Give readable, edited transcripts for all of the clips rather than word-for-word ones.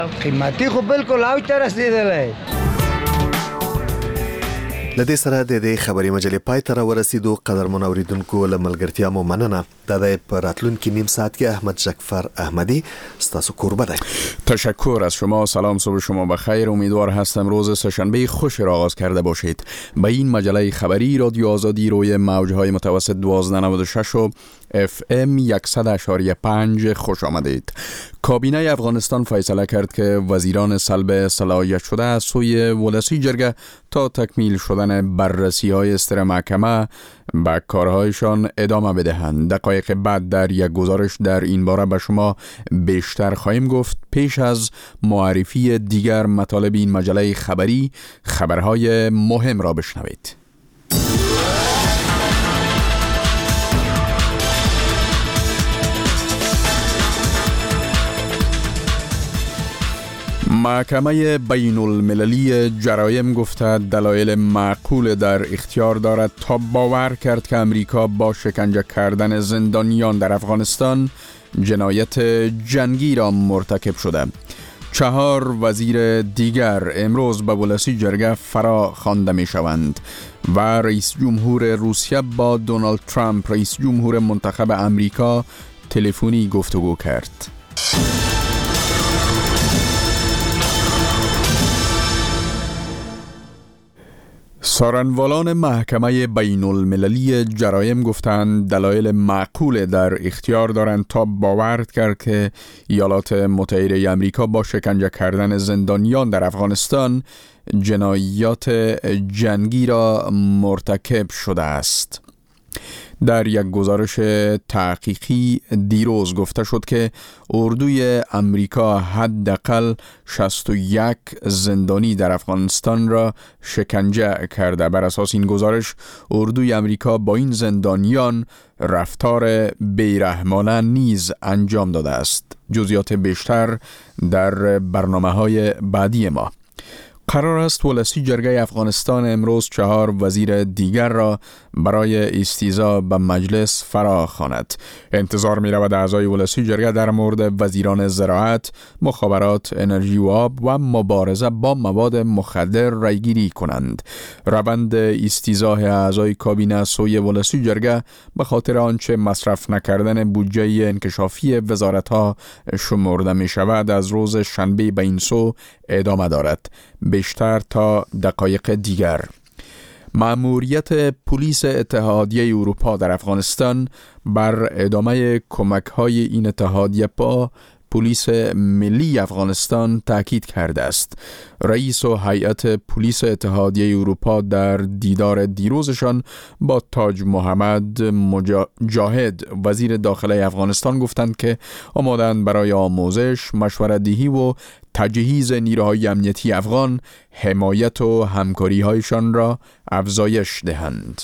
قیمتي خو بالکل اوج ته رسیدلی. لدې سره د خبري مجلې پای ته ورسېدو. قدرمن اوریدونکو له ملګرتیا مو مننه. د راتلونکي نیم ساعت کې احمد جعفر احمدی ستاسو کوربه دی. تشکر از شما. سلام، صبح شما بخیر. امیدوار هستم روز سه‌شنبه خوش را آغاز کرده باشید. به این مجله خبری رادیو آزادی روی موج‌های متوسط 1296 و FM 100.5 خوش آمدید. کابینه افغانستان فیصله کرد که وزیران سلب صلاحیت شده از سوی ولسی جرگه تا تکمیل شدن بررسی‌های استر محکمه به کارهایشان ادامه بدهند. دقایق بعد در یک گزارش در این باره به شما بیشتر خواهیم گفت. پیش از معرفی دیگر مطالب این مجله خبری، خبرهای مهم را بشنوید. محکمه بین المللی جرایم گفته دلایل معقول در اختیار دارد تا باور کرد که امریکا با شکنجه کردن زندانیان در افغانستان جنایت جنگی را مرتکب شده. 4 وزیر دیگر امروز به ولسی جرگه فرا خوانده می شوند و رئیس جمهور روسیه با دونالد ترامپ رئیس جمهور منتخب امریکا تلفنی گفتگو کرد. سارنوالان محکمه بین المللی جرایم گفتند دلایل معقول در اختیار دارند تا باور کرد که ایالات متحده آمریکا با شکنجه کردن زندانیان در افغانستان جنایات جنگی را مرتکب شده است. در یک گزارش تحقیقی دیروز گفته شد که اردوی امریکا حداقل 61 زندانی در افغانستان را شکنجه کرده. بر اساس این گزارش اردوی امریکا با این زندانیان رفتار بیرحمانه نیز انجام داده است. جزئیات بیشتر در برنامه‌های بعدی ما. قرار است ولسی جرگه افغانستان امروز 4 وزیر دیگر را برای استیضاح به مجلس فرا خواند. انتظار می رود اعضای ولسی جرگه در مورد وزیران زراعت، مخابرات، انرژی و آب و مبارزه با مواد مخدر رایگیری کنند. روند استیضاح اعضای کابینه سوی ولسی جرگه به خاطر آنچه مصرف نکردن بودجه انکشافی وزارت‌ها شمرده می شود از روز شنبه به این سو ادامه دارد. بیشتر تا دقایق دیگر. مأموریت پلیس اتحادیه اروپا در افغانستان بر ادامه کمک‌های این اتحادیه با پلیس ملی افغانستان تاکید کرده است. رئیس و هیئت پلیس اتحادیه اروپا در دیدار دیروزشان با تاج محمد مجاهد وزیر داخله افغانستان گفتند که آمادند برای آموزش، مشوره‌دهی و تجهیز نیروهای امنیتی افغان حمایت و همکاری‌هایشان را افزایش دهند.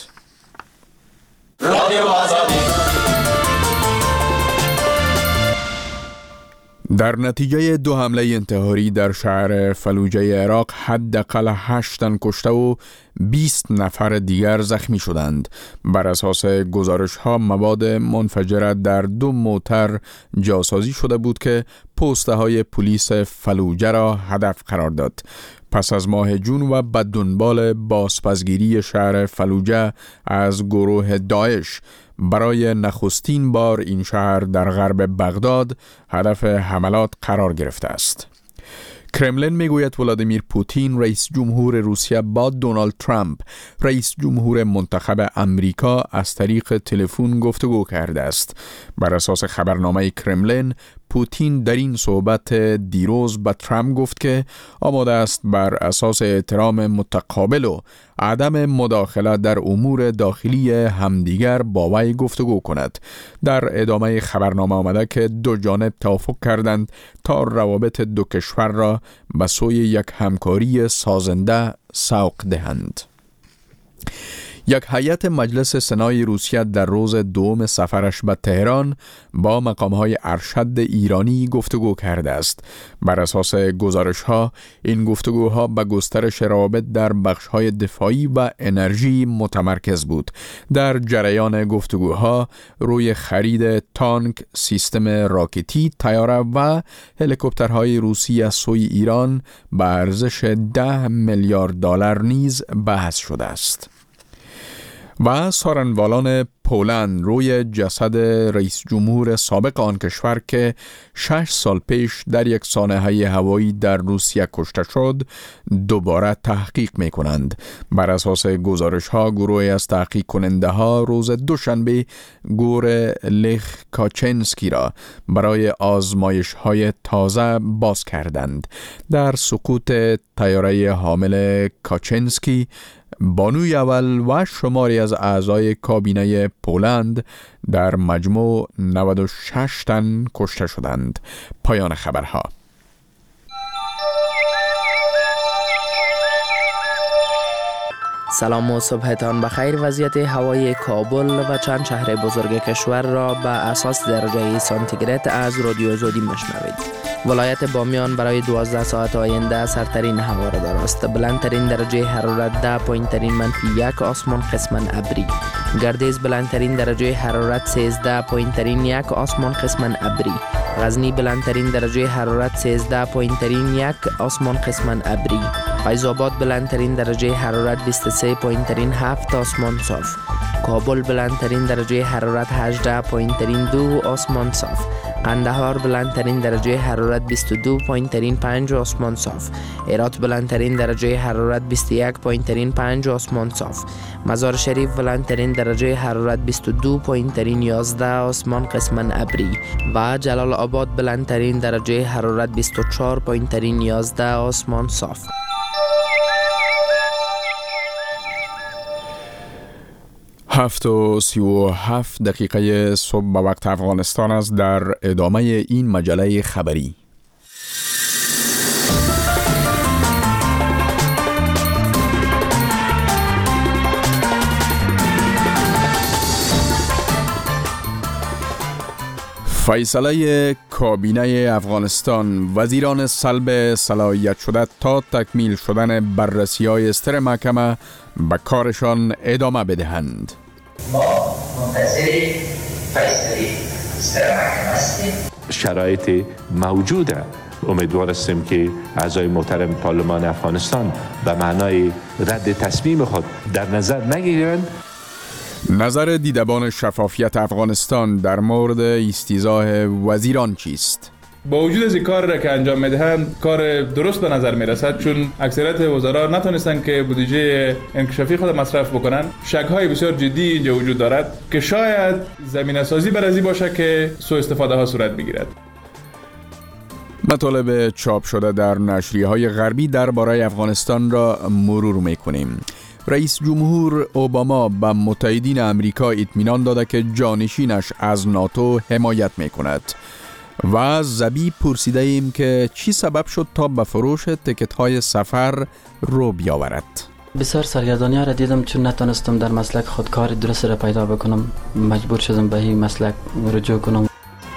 در نتیجه 2 حمله انتحاری در شهر فلوجه عراق حداقل 8 تن کشته و 20 نفر دیگر زخمی شدند. بر اساس گزارش‌ها مواد منفجره در 2 موتر جاسازی شده بود که پست‌های پلیس فلوجه را هدف قرار داد. پس از ماه جون و به دنبال بازپسگیری شهر فلوجه از گروه داعش، برای نخستین بار این شهر در غرب بغداد هدف حملات قرار گرفته است. کرملین میگوید ولادیمیر پوتین رئیس جمهور روسیه با دونالد ترامپ رئیس جمهور منتخب امریکا از طریق تلفن گفتگو کرده است. بر اساس خبرنامه کرملین، پوتین در این صحبت دیروز به ترامپ گفت که آماده است بر اساس احترام متقابل و عدم مداخله در امور داخلی همدیگر با وی گفتگو کند. در ادامه خبرنامه آمده که 2 جانب توافق کردند تا روابط 2 کشور را به سوی یک همکاری سازنده سوق دهند. یک هیئت مجلس سنای روسیه در روز دوم سفرش به تهران با مقام‌های ارشد ایرانی گفتگو کرده است. بر اساس گزارش‌ها این گفتگوها به گسترش روابط در بخش‌های دفاعی و انرژی متمرکز بود. در جریان گفتگوها روی خرید تانک، سیستم راکتی، طیاره و هلیکوپترهای روسی از سوی ایران به ارزش 10 میلیارد دلار نیز بحث شده است. و سارنوالان پولند روی جسد رئیس جمهور سابق آن کشور که 6 سال پیش در یک سانحه هوایی در روسیه کشته شد دوباره تحقیق می کنند. بر اساس گزارش ها گروهی از تحقیق کننده ها روز دوشنبه گور لخ کاچنسکی را برای آزمایش های تازه باز کردند. در سقوط طیاره حامل کاچنسکی بانوی اول و شماری از اعضای کابینه پولند در مجموع 96 تن کشته شدند. پایان خبرها. سلام و صبحتان بخیر. وضعیت هوای کابل و چند شهر بزرگ کشور را به اساس درجه سانتیگراد از رادیو زودی مشنوید. ولایت بامیان برای 12 ساعت آینده سرترین هوا را دارست. بلندترین درجه حرارت 10، پایینترین -1، آسمان قسماً ابری. گردیز بلندترین درجه حرارت 13، پایینترین 1، آسمان قسماً ابری. غزنی بلندترین درجه حرارت 13، پایینترین 1، آسمان قسماً ابری. فیض آباد بلندترین درجه حرارت 23، پایینترین 7، آسمان صاف. کابل بلندترین درجه حرارت 18، پایینترین 2، آسمان صاف. قندهار بلندترین درجه حرارت 22، پایینترین 5، آسمان صاف. هرات بلندترین درجه حرارت 21، پایینترین 5، آسمان صاف. مزار شریف بلندترین درجه حرارت 22، پایینترین 11، آسمان قسماً ابری. و جلال آباد بلندترین درجه حرارت 24، پایینترین 11، آسمان صاف. 7:37 صبح به وقت افغانستان است. در ادامه این مجله خبری فیصله کابینه افغانستان: وزیران سلب صلاحیت شده تا تکمیل شدن بررسی‌های استر محکمه به کارشان ادامه بدهند. ما منتظر فیصله استر محکمه هستیم. شرایط موجوده. امیدوار هستیم که اعضای محترم پارلمان افغانستان به معنای رد تصمیم خود در نظر نگیرند. نظر دیدبان شفافیت افغانستان در مورد استیضاح وزیران چیست؟ با وجود از این کار که انجام میدهند کار درست به نظر میرسد، چون اکثریت وزرا نتونستن که بودجه انکشافی خود مصرف بکنن. شک‌های بسیار جدی اینجا وجود دارد که شاید زمینه سازی بر ازی باشه که سوء استفاده ها صورت بگیرد. مطالب چاپ شده در نشریه‌های غربی درباره افغانستان را مرور می‌کنیم. رئیس جمهور اوباما به متحدین امریکا اطمینان داده که جانشینش از ناتو حمایت می‌کند. و از زبی پرسیده ایم که چی سبب شد تا به فروش تکت‌های سفر رو بیاورد. بسیار سرگردانی ها را دیدم، چون نتونستم در مسلک خود کار درست را پیدا بکنم. مجبور شدم به این مسلک رجوع کنم.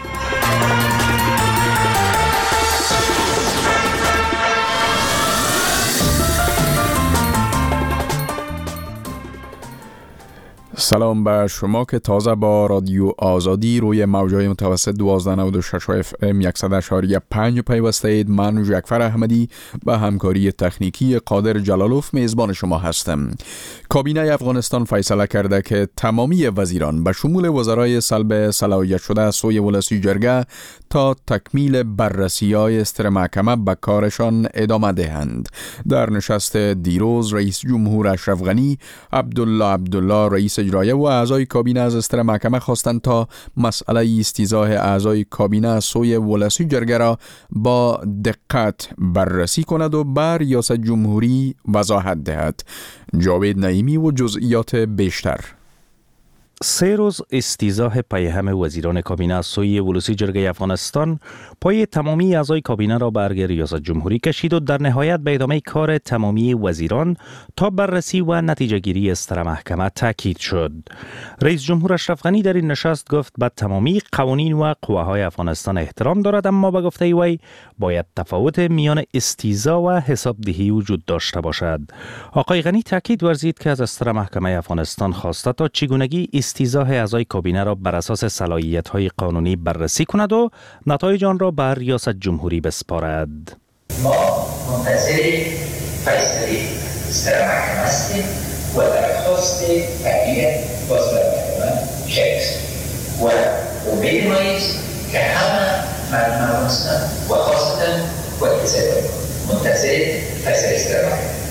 سلام به شما که تازه با رادیو آزادی روی موجهای متوسط 1296 FM 100.5 پیوسته اید. من جعفر احمدی به همکاری تکنیکی قادر جلالوف میزبان شما هستم. کابینه افغانستان فیصله کرده که تمامی وزیران به شمول وزرای سلب صلاحیت شده از سوی ولسی جرگه تا تکمیل بررسی‌های استر محکمه به کارشان ادامه دهند. در نشست دیروز رئیس جمهور اشرف غنی، عبدالله رئیس اجرایه و اعضای کابینه از استر محکمه خواستند تا مسئله استیضاح اعضای کابینه از سوی ولسی جرگه را با دقت بررسی کند و بر ریاست جمهوری وضاحت دهد. جاوید نعیمی و جزئیات بیشتر. 3 روز استیضاح پیهم وزیران کابینه از سوی ولسی جرگه افغانستان پای تمامی اعضای کابینه را به ارگ ریاست جمهوری کشید و در نهایت به ادامه کار تمامی وزیران تا بررسی و نتیجه گیری استر محکمه تاکید شد. رئیس جمهور اشرف غنی در این نشست گفت به تمامی قوانین و قواهای افغانستان احترام دارد، اما به گفته وی باید تفاوت میان استیضاح و حسابدهی وجود داشته باشد. آقای غنی تاکید ورزید که از استر محکمه افغانستان خواسته تا چگونگی استیضاح اعضای کابینه را بر اساس صلاحیت‌های قانونی بررسی کند و نتایج آن را به ریاست جمهوری بسپارد. ما منتظر فیصله استر محکمه هستیم و درخواست تغییر باز بر محکمه شکست و امید ما است که همه مردم افغانستان و خاصتا وکیل منتظر فیصله استر محکمه.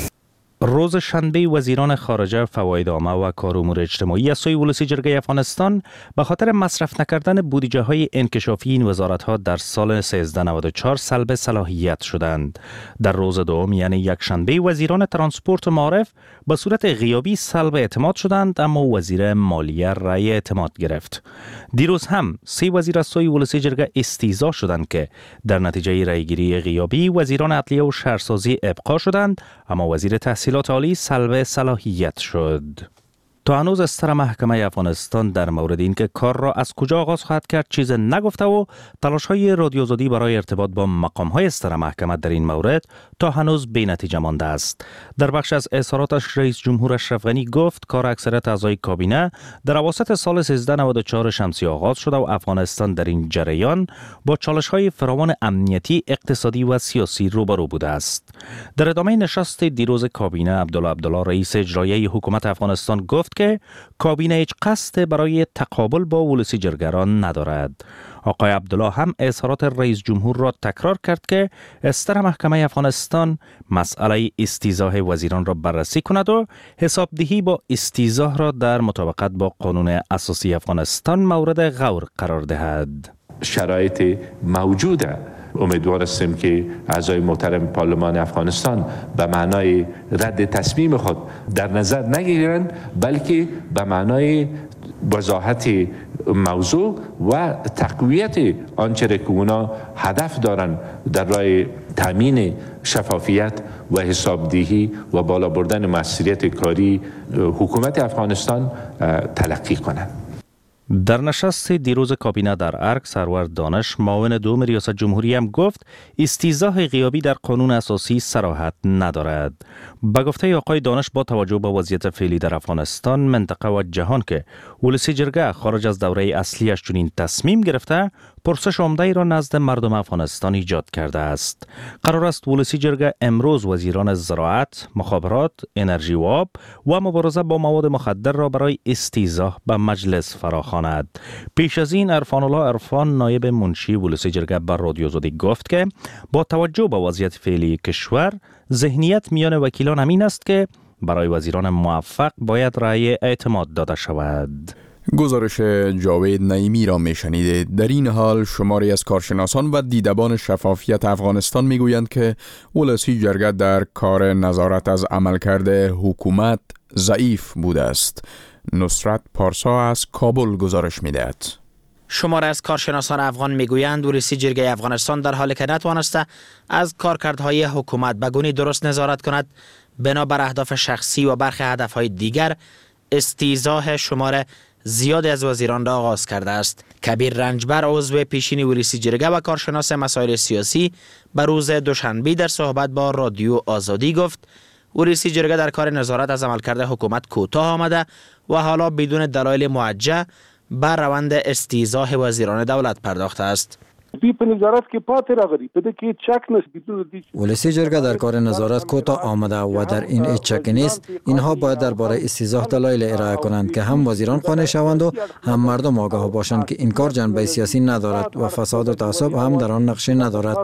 روز شنبه وزیران خارجه، فواید عامه و کار امور اجتماعی از سوی ولسی جرگه افغانستان به خاطر مصرف نکردن بودجه های انکشافی این وزارت ها در سال 1394 سلب صلاحیت شدند. در روز دوم یعنی یک شنبه وزیران ترانسپورت و معارف به صورت غیابی سلب اعتماد شدند، اما وزیر مالیه رأی اعتماد گرفت. دیروز هم 3 وزیر از سوی ولسی جرگه استیضاح شدند که در نتیجه رأیگیری غیابی وزیران عدلیه و شهرسازی ابقا شدند، اما وزیر تحصیلات عالی سلب صلاحیت شد. تا هنوز استر محکمه افغانستان در مورد اینکه کار را از کجا آغاز خواهد کرد چیز نگفته و تلاش‌های رادیو آزادی برای ارتباط با مقام‌های استر محکمه در این مورد تا هنوز بی نتیجه مانده است. در بخش از اظهاراتش رئیس جمهور اشرف غنی گفت کار اکثریت اعضای کابینه در اواسط سال 1394 شمسی آغاز شده و افغانستان در این جریان با چالش‌های فراوان امنیتی، اقتصادی و سیاسی روبرو بوده است. در ادامه نشست دیروز کابینه، عبدالله رئیس اجرایی حکومت افغانستان گفت که کابینه هیچ قصد برای تقابل با ولسی جرگران ندارد. آقای عبدالله هم اظهارات رئیس جمهور را تکرار کرد که استر محکمه افغانستان مسئله استیضاح وزیران را بررسی کند و حسابدهی با استیضاح را در مطابقت با قانون اساسی افغانستان مورد غور قرار دهد. شرایط موجوده. امیدوار هستیم که اعضای محترم پارلمان افغانستان به معنای رد تصمیم خود در نظر نگیرند، بلکه به معنای وضاحت موضوع و تقویت آنچه که اونا هدف دارند در راه تامین شفافیت و حسابدهی و بالا بردن مسئولیت کاری حکومت افغانستان تلقی کنند. در نشست دیروز کابینه در ارگ، سرور دانش معاون دوم ریاست جمهوری هم گفت استیضاح غیابی در قانون اساسی صراحت ندارد. به گفته آقای دانش با توجه به وضعیت فعلی در افغانستان، منطقه و جهان که ولسی جرگه خارج از دوره اصلیش چنین تصمیم گرفته، پرسش عمده‌ای را نزد مردم افغانستان ایجاد کرده است. قرار است ولسی جرگه امروز وزیران زراعت، مخابرات، انرژی و آب و مبارزه با مواد مخدر را برای استیضاح به مجلس فراخواند. پیش از این عرفان الله عرفان، نایب منشی ولسی جرگه، بر رادیو آزادی گفت که با توجه به وضعیت فعلی کشور، ذهنیت میان وکیلان همین است که برای وزیران موفق باید رأی اعتماد داده شود. گزارش جاوید نعیمی را میشنیدید. در این حال شماری از کارشناسان و دیدبان شفافیت افغانستان میگویند که ولسی جرگه در کار نظارت از عملکرد حکومت ضعیف بوده است. نصرت پارسا از کابل گزارش میدهد. شماره از کارشناسان افغان میگویند ولسی جرگه افغانستان در حالی که نتوانسته از کارکردهای حکومت به گونی درست نظارت کند، بنابر اهداف شخصی و برخی هدفهای دیگر استیضاح شمار زیادی از وزیران را آغاز کرده است. کبیر رنجبر، عضو پیشین ولسی جرگه و کارشناس مسائل سیاسی، به روز دوشنبه در صحبت با رادیو آزادی گفت ولسی جرگه در کار نظارت از عملکرد حکومت کوتاه آمده و حالا بدون دلایل موجه بر روند استیضاح وزیران دولت پرداخته است. ولسی جرگه در کار نظارت کوتاه آمده و در این هیچ شکی نیست. اینها باید درباره استیضاح دلایل ارائه کنند که هم وزیران قانع شوند و هم مردم آگاه باشند که این کار جنبه سیاسی ندارد و فساد و تعصب هم در آن نقش ندارد.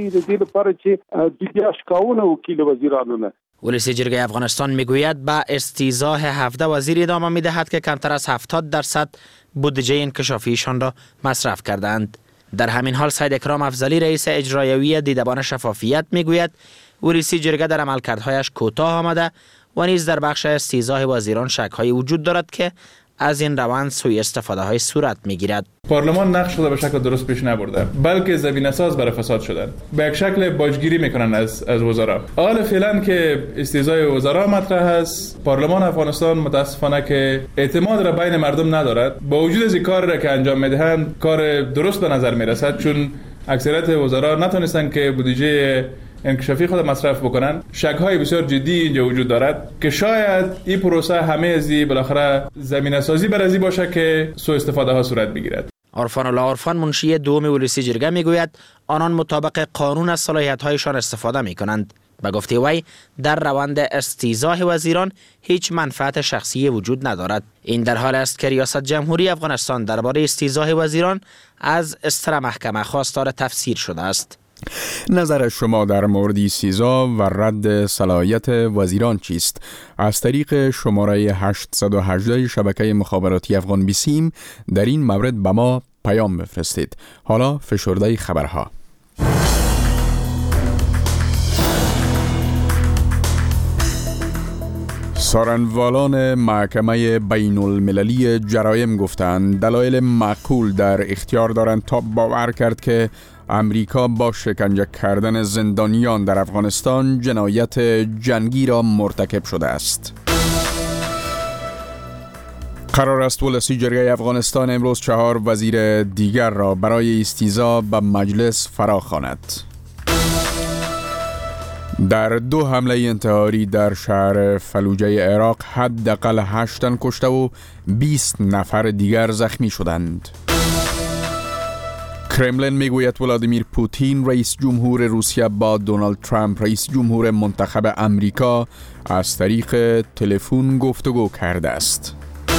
ولسی جرگه افغانستان میگوید به استیضاح 17 وزیر ادامه میدهد که کمتر از 70% بودجه انکشافیشان را مصرف کردند. در همین حال سید اکرام افضلی، رئیس اجرایی دیدبان شفافیت، میگوید ولسی جرگه در عملکردهایش کوتاه آمده و نیز در بخش استیضاح وزیران شک‌هایی وجود دارد که از این روند سوء استفاده های صورت میگیرد. پارلمان نقش خود به شکل درست پیش نبرده، بلکه زمینه‌ساز برای فساد شدن. به یک شکل باجگیری میکنن از وزرا. حالا فعلا که استیضای وزرا مطرح است، پارلمان افغانستان متاسفانه که اعتماد را بین مردم ندارد. با وجود از این کار را که انجام میدهند، کار درست به نظر میرسد، چون اکثریت وزرا نتونستن که بودجه انکشافی خود مصرف بکنن. شک‌های بسیار جدی اینجا وجود دارد که شاید این پروسه همه ازی بالاخره زمینه سازی بر ازی باشه که سوء استفاده ها صورت بگیرد. عرفان الله عرفان، منشی دوم ولسی جرگه میگوید آنان مطابق قانون از صلاحیت‌هایشان استفاده میکنند. به گفته وی در روند استیضاح وزیران هیچ منفعت شخصی وجود ندارد. این در حال است که ریاست جمهوری افغانستان درباره استیضاح وزیران از استر محکمه خواستار تفسیر شده است. نظر شما در مورد استیضاح و رد صلاحیت وزیران چیست؟ از طریق شماره 818 شبکه مخابراتی افغان بیسیم در این مورد به ما پیام بفرستید. حالا فشرده خبرها. سارنوالان محکمه بین المللی جرایم گفتند دلایل معقول در اختیار دارند تا باور کرد که امریکا با شکنجه کردن زندانیان در افغانستان جنایت جنگی را مرتکب شده است. قرار است ولسی جرگه افغانستان امروز 4 وزیر دیگر را برای استیضاح به مجلس فراخواند. در 2 حمله انتحاری در شهر فلوجه عراق حداقل 8 تن کشته و 20 نفر دیگر زخمی شدند. کرملین میگوید ولادیمیر پوتین رئیس جمهور روسیه با دونالد ترامپ رئیس جمهور منتخب امریکا از طریق تلفن گفتگو کرده است.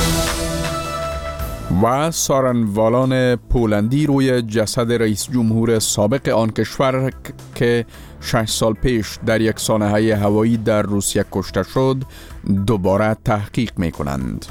و سارنوالان پولندی روی جسد رئیس جمهور سابق آن کشور که 6 سال پیش در یک سانحه هوایی در روسیه کشته شد دوباره تحقیق می کنند.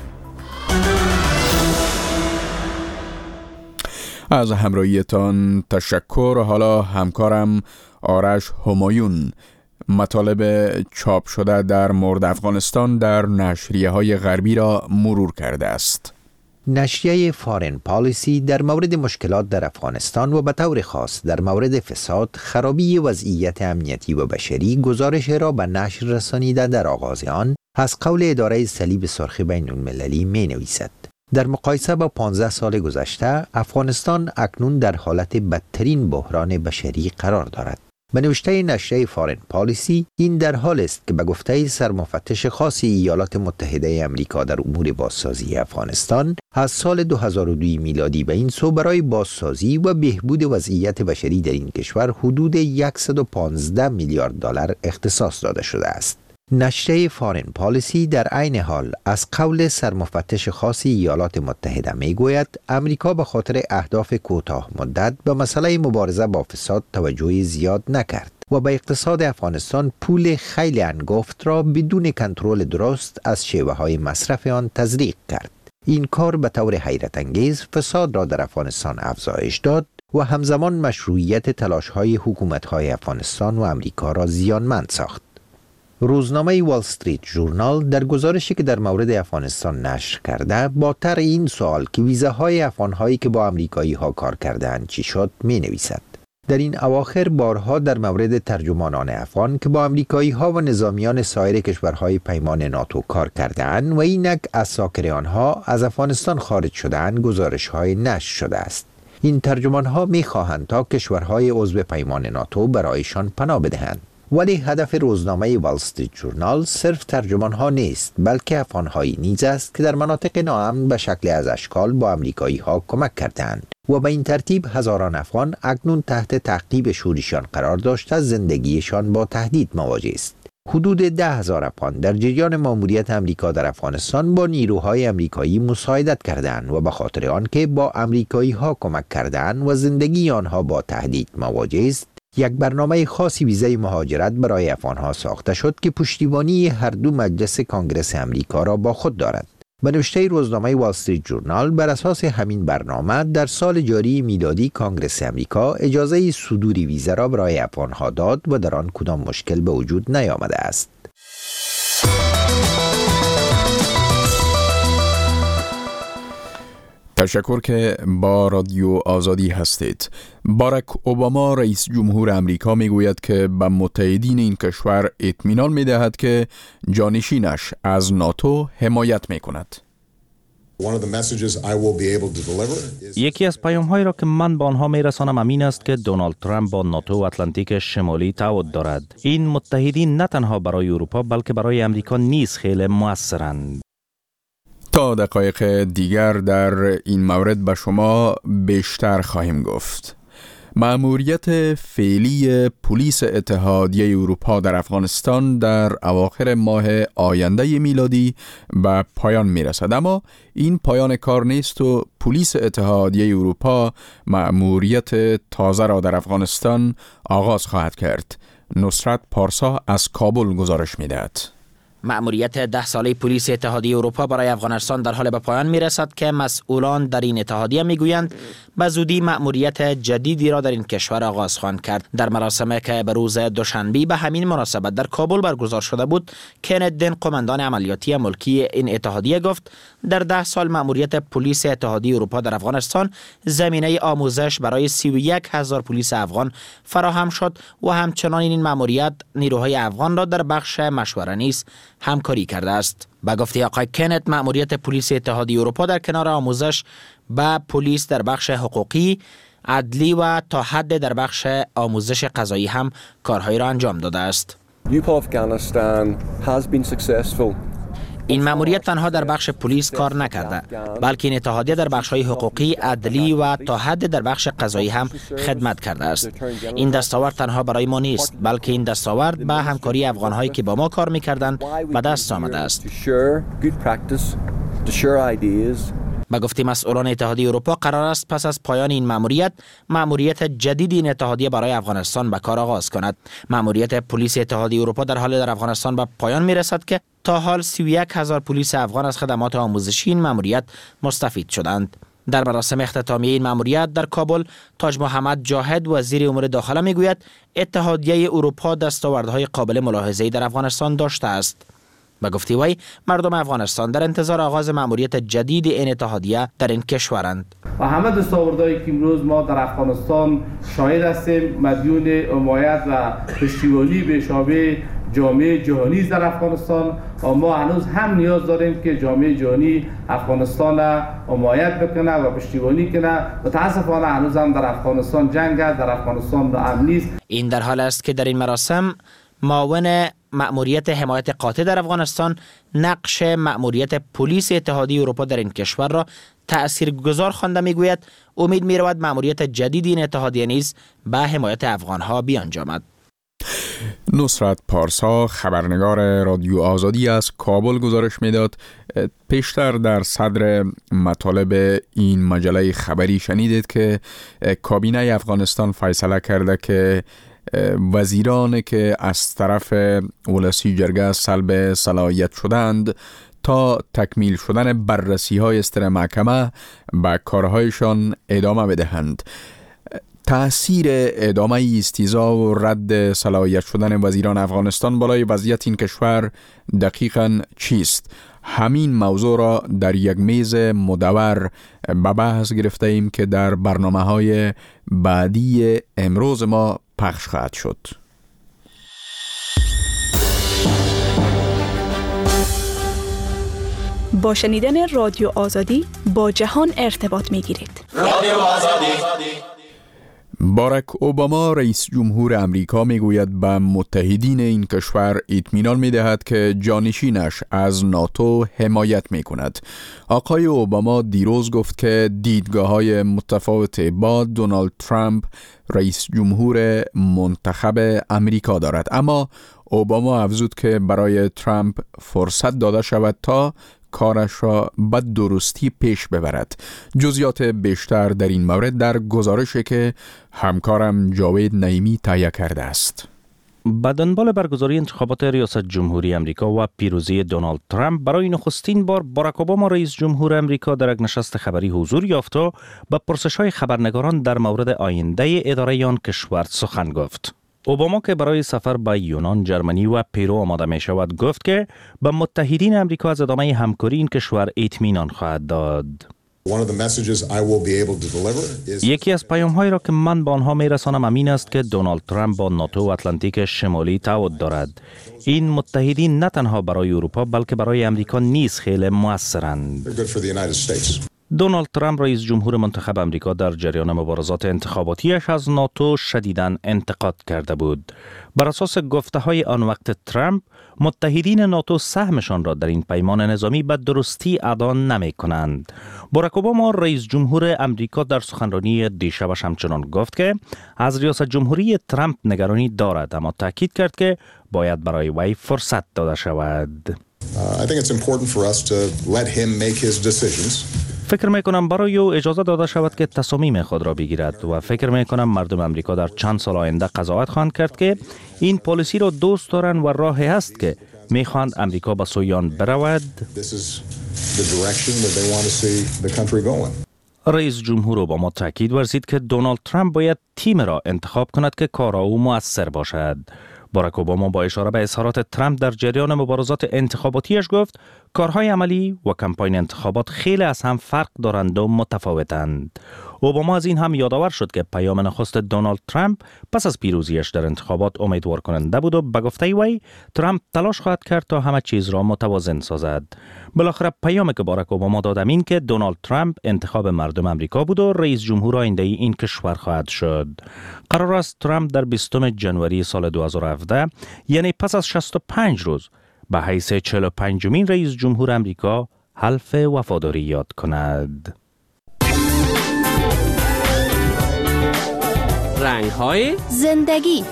از همراهیتان تشکر. حالا همکارم آرش همایون مطالب چاپ شده در مورد افغانستان در نشریه های غربی را مرور کرده است. نشریه فارن پالیسی در مورد مشکلات در افغانستان و به طور خاص در مورد فساد، خرابی وضعیت امنیتی و بشری گزارش را به نشر رسانیده در آغاز آن از قول اداره صلیب سرخ بین المللی می نویسد. در مقایسه با 15 سال گذشته، افغانستان اکنون در حالت بدترین بحران بشری قرار دارد. به نوشته نشریه فارن پالیسی، این در حال است که به گفته سرمفتش خاص ایالات متحده آمریکا در امور بازسازی افغانستان از سال 2002 میلادی به این سو برای بازسازی و بهبود وضعیت بشری در این کشور حدود 115 میلیارد دلار اختصاص داده شده است. نشریه فارن پالیسی در عین حال از قول سرمفتش خاص ایالات متحده میگوید امریکا به خاطر اهداف کوتاه مدت به مسئله مبارزه با فساد توجه زیاد نکرد و به اقتصاد افغانستان پول خیلی انگفت را بدون کنترل درست از شیوه های مصرف آن تزریق کرد. این کار به طور حیرت انگیز فساد را در افغانستان افزایش داد و همزمان مشروعیت تلاش های حکومت های افغانستان و امریکا را زیانمند ساخت. روزنامه وال استریت ژورنال در گزارشی که در مورد افغانستان نشر کرده با طرح این سوال که ویزاهای افغانهایی که با امریکایی ها کار کردند چی شد می نویسد. در این اواخر بارها در مورد ترجمانان افغان که با امریکایی ها و نظامیان سایر کشورهای پیمان ناتو کار کردند و اینک از ساکن آنها از افغانستان خارج شدند گزارش های نشر شده است. این ترجمان ها می خواهند تا کشورهای عضو پیمان ناتو برایشان پناه بدهند. ولی هدف روزنامه وال استریت ژورنال صرف ترجمان ها نیست، بلکه افغانهایی نیز است که در مناطق ناامن به شکل از اشکال با امریکایی ها کمک کردند و به این ترتیب هزاران افغان اکنون تحت تعقیب شورشیان قرار داشته زندگیشان با تهدید مواجه است. حدود 10,000 افغان در جریان مأموریت امریکا در افغانستان با نیروهای امریکایی مساعدت کردند و به خاطر آنکه با امریکایی ها کمک کردند و زندگی آنها با تهدید مواجه است، یک برنامه خاصی ویزای مهاجرت برای افغانها ساخته شد که پشتیبانی هر دو مجلس کانگرس امریکا را با خود دارد. به نوشته روزنامه وال استریت ژورنال بر اساس همین برنامه در سال جاری میلادی کانگرس امریکا اجازه صدور ویزا را برای افغانها داد و در آن کدام مشکل به وجود نیامده است. تشکر که با رادیو آزادی هستید. باراک اوباما رئیس جمهور امریکا میگوید که به متحدین این کشور اطمینان میدهد که جانشینش از ناتو حمایت میکند. یکی از پیام‌هایی را که من به آنها میرسانم این است که دونالد ترامپ با ناتو و اتلانتیک شمالی تعهد دارد. این متحدین نه تنها برای اروپا بلکه برای امریکا نیز خیلی مؤثرند. تا دقایق دیگر در این مورد به شما بیشتر خواهیم گفت. مأموریت فعلی پلیس اتحادیه اروپا در افغانستان در اواخر ماه آینده میلادی به پایان میرسد، اما این پایان کار نیست و پلیس اتحادیه اروپا مأموریت تازه را در افغانستان آغاز خواهد کرد. نصرت پارسا از کابل گزارش میدهد. مأموریت 10 ساله پلیس اتحادیه اروپا برای افغانستان در حال به پایان میرسد که مسئولان در این اتحادیه میگویند به زودی مأموریت جدیدی را در این کشور آغاز خواهند کرد. در مراسمی که به روز دوشنبه به همین مناسبت در کابل برگزار شده بود، کنت دین، قماندان عملیاتی ملکی این اتحادیه، گفت در 10 سال مأموریت پلیس اتحادیه اروپا در افغانستان زمینه آموزش برای 31,000 پلیس افغان فراهم شد و همچنان این مأموریت نیروهای افغان را در بخش مشوره نیز همکاری کرده است. به گفته آقای کنت، مأموریت پلیس اتحادیه اروپا در کنار آموزش به پلیس در بخش حقوقی، عدلی و تا حد در بخش آموزش قضایی هم کارهایی را انجام داده است. این مأموریت تنها در بخش پلیس کار نکرده، بلکه این اتحادیه در بخش‌های حقوقی، عدلی و تا حد در بخش قضایی هم خدمت کرده است. این دستاورد تنها برای ما نیست، بلکه این دستاورد به همکاری افغان‌هایی که با ما کار می‌کردند به دست آمده است. به گفته مسئولان اتحادیه اروپا، قرار است پس از پایان این مأموریت جدید این اتحادیه برای افغانستان به کار آغاز کند. مأموریت پلیس اتحادیه اروپا در حال در افغانستان به پایان میرسد که تا حال 31,000 پلیس افغان از خدمات آموزشی این مأموریت مستفید شدند. در مراسم اختتامیه این مأموریت در کابل، تاج محمد جاهد، وزیر امور داخله، میگوید اتحادیه اروپا دستاوردهای قابل ملاحظه‌ای در افغانستان داشته است. به گفته وی، مردم افغانستان در انتظار آغاز مأموریت جدید این اتحادیه در این کشورند. و همه دستاوردهایی که امروز ما در افغانستان شاهد هستیم مدیون حمایت و پشتیبانی به شابه جامعه جهانی در افغانستان و ما هنوز هم نیاز داریم که جامعه جهانی افغانستان را حمایت بکنه و پشتیبانی کنه. متاسفانه هنوز هم در افغانستان جنگ است، در افغانستان امن نیست. این در حال است که در این مراسم معاون مأموریت حمایت قاطع در افغانستان نقش مأموریت پلیس اتحادیه اروپا در این کشور را تأثیرگذار خوانده، میگوید امید می‌رود مأموریت جدید این اتحادیه نیز به حمایت افغان‌ها بیانجامد. نصرت پارسا، خبرنگار رادیو آزادی، از کابل گزارش میداد. پیشتر در صدر مطالب این مجله خبری شنیدید که کابینه افغانستان فیصله کرده که وزیرانی که از طرف ولسی جرگه سلب صلاحیت شدند تا تکمیل شدن بررسی‌های استر محکمه به کارهایشان ادامه بدهند. تأثیر ادامه استیضاح و رد صلاحیت شدن وزیران افغانستان بالای وضعیت این کشور دقیقاً چیست؟ همین موضوع را در یک میز مدور به بحث گرفته ایم که در برنامه‌های بعدی امروز ما پخش خواهد شد. با شنیدن رادیو آزادی با جهان ارتباط می‌گیرید. رادیو آزادی. باراک اوباما رئیس جمهور امریکا میگوید به متحدین این کشور اطمینان میدهد که جانشینش از ناتو حمایت میکند. آقای اوباما دیروز گفت که دیدگاه‌های متفاوت با دونالد ترامپ رئیس جمهور منتخب امریکا دارد، اما اوباما افزود که برای ترامپ فرصت داده شود تا کارش را به درستی پیش ببرد. جزئیات بیشتر در این مورد در گزارشی که همکارم جاوید نعیمی تهیه کرده است. به دنبال برگزاری انتخابات ریاست جمهوری امریکا و پیروزی دونالد ترامپ، برای نخستین بار باراک اوباما رئیس جمهور امریکا در یک نشست خبری حضور یافت و به پرسش‌های خبرنگاران در مورد آینده اداره آن کشور سخن گفت. اوباما که برای سفر به یونان، جرمنی و پیرو آماده می شود، گفت که به متحدین امریکا از ادامه همکاری این کشور اطمینان خواهد داد. یکی از پیام‌هایی را که من به آنها می‌رسانم همین است که دونالد ترامپ با ناتو و اتلانتیک شمالی تعهد دارد. این متحدین نه تنها برای اروپا بلکه برای امریکا نیز خیلی مؤثرند. دونالد ترامپ رئیس جمهور منتخب امریکا در جریان مبارزات انتخاباتیش از ناتو شدیداً انتقاد کرده بود. بر اساس گفته‌های آن وقت ترامپ، متحدین ناتو سهمشان را در این پیمان نظامی به درستی ادا نمی‌کنند. باراک اوباما رئیس جمهور امریکا در سخنرانی دیشبش همچنان گفت که از ریاست جمهوری ترامپ نگرانی دارد، اما تاکید کرد که باید برای وی فرصت داده شود. فکر میکنم برای او اجازه داده شود که تصامیم خود را بگیرد و فکر میکنم مردم امریکا در چند سال آینده قضاوت خواهند کرد که این پالیسی را دوست دارند و راهی است که میخواهند امریکا به سوی آن برود. رئیس جمهور اوباما تاکید ورزید که دونالد ترامپ باید تیم را انتخاب کند که کار او مؤثر باشد. باراک اوباما با اشاره به اظهارات ترامپ در جریان مبارزات انتخاباتیش گفت کارهای عملی و کمپاین انتخابات خیلی از هم فرق دارند و متفاوتند. اوباما از این هم یادآور شد که پیام نخست دونالد ترامپ پس از پیروزیش در انتخابات امیدوار کننده بود و به گفته وی ترامپ تلاش خواهد کرد تا همه چیز را متوازن سازد. بالاخره پیامی که باراک اوباما داد این که دونالد ترامپ انتخاب مردم امریکا بود و رئیس جمهور آینده این کشور خواهد شد. قرار است ترامپ در 20 جنوری سال 2017 یعنی پس از 65 روز به حیث 45مین رئیس جمهور امریکا حلف وفاداری یاد کند. رنگ‌های زندگی.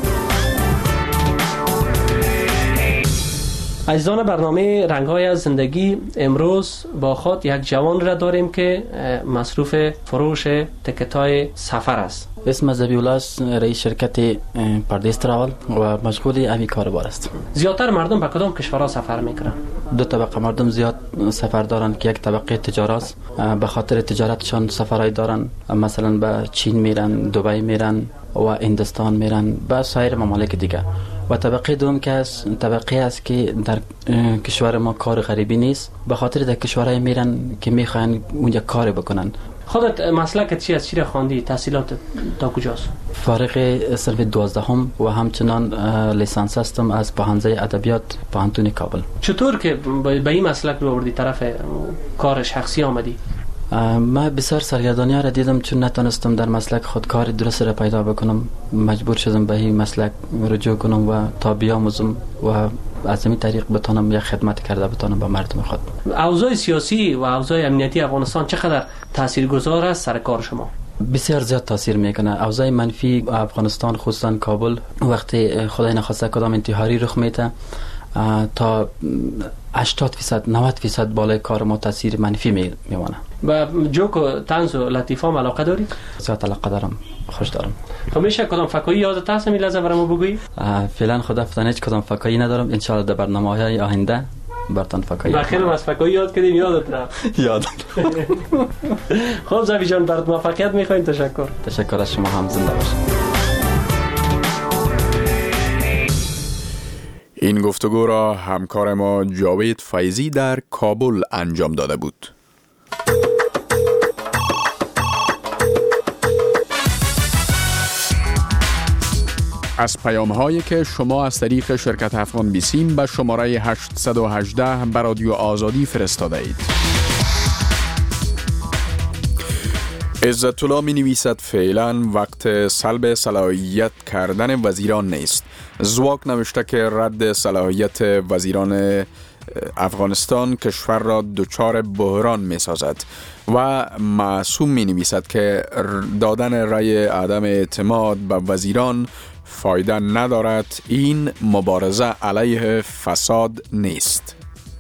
عزیزان برنامه رنگ‌های از زندگی، امروز با خود یک جوان را داریم که مصروف فروش تکت‌های سفر است. اسم زبی‌الله است، رئیس شرکت پردیس تراول و مشغول همین کاروبار است. زیادتر مردم به کدام کشورها سفر میکنن؟ دو طبقه مردم زیاد سفر دارن که یک طبقه تجارت است، به خاطر تجارتشان سفرهای دارن، مثلا به چین میرن، دبی میرن و هندوستان میرن، به سایر ممالک دیگه. و طبقه دوم که است طبقه است که در کشور ما کار غریبی نیست، به خاطر در کشورهای میرن که میخوان اونجا کار بکنن. خودت مسلکت چی است؟ چی را خواندی؟ تحصیلات تا کجاست؟ فارغ صنف 12 و همچنان لیسانس هستم از پوهنځی ادبیات پوهنتون کابل. چطور که به این مسلک رو آوردی طرف کار شخصی آمدی؟ من بسیار سرگردانی ها را دیدم، چون نتونستم در مسلک خود کار درست را پیدا بکنم، مجبور شدم به این مسلک رجوع کنم و تا بیاموزم و از این طریق بتونم یک خدمت کرده بتونم به مردم خود. اوضاع سیاسی و اوضاع امنیتی افغانستان چقدر تاثیرگذار است سر کار شما؟ بسیار زیاد تاثیر میکنه. اوضاع منفی افغانستان خصوصا کابل وقتی خدای نخواسته کدام انتحاری رخ میده تا 80% 90% بالای کار ما تاثیر منفی میمونه. و جوک و طنز و لطیفه هم علاقه داری؟ زیاد علاقه دارم، خوش دارم. همیشه کدام فکایی یادت هست می لحظه برام بگویی؟ فعلا خدافتان هیچ کدام فکایی ندارم، ان شاء الله در برنامه‌های آینده براتون فکایی. بخیرم از فکایی یاد کردیم، یادت رفت. یادم. خب زوی جان برات موفقیت می‌خوایم. تشکر از شما هم، زنده باشید. این گفتگو را همکار ما جاوید فیضی در کابل انجام داده بود. از پیام‌هایی که شما از طریق شرکت افغان بیسیم به شماره 818 به رادیو آزادی فرستاده اید. عزت الله می نویسد فعلا وقت سلب صلاحیت کردن وزیران نیست. زواک نوشته که رد صلاحیت وزیران افغانستان کشور را دچار بحران می سازد. و معصوم می نویسد که دادن رأی عدم اعتماد به وزیران فایده ندارد. این مبارزه علیه فساد نیست.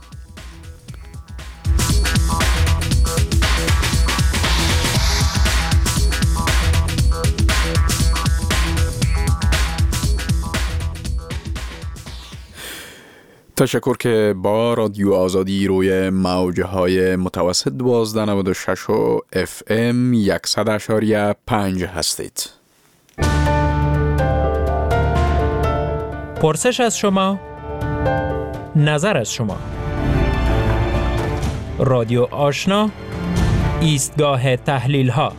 تشکر که با رادیو آزادی روی موجهای متوسط 1296 و FM 100.5 هستید. پرسش از شما، نظر از شما. رادیو آشنا، ایستگاه تحلیل ها.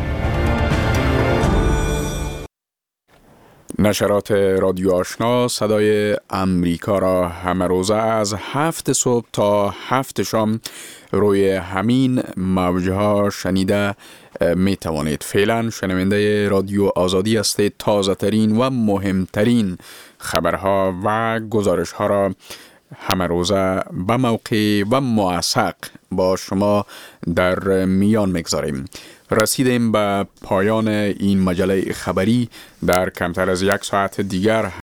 نشرات رادیو آشنا صدای امریکا را همه روزه از 7 صبح تا 7 شام روی همین موجها شنیده می توانید. فعلا شنونده رادیو آزادی هستید. تازه ترین و مهمترین خبرها و گزارش ها را همه روزه به موقع و موثق با شما در میان میگذاریم. رسیدیم به پایان این مجله خبری. در کمتر از 1 ساعت دیگر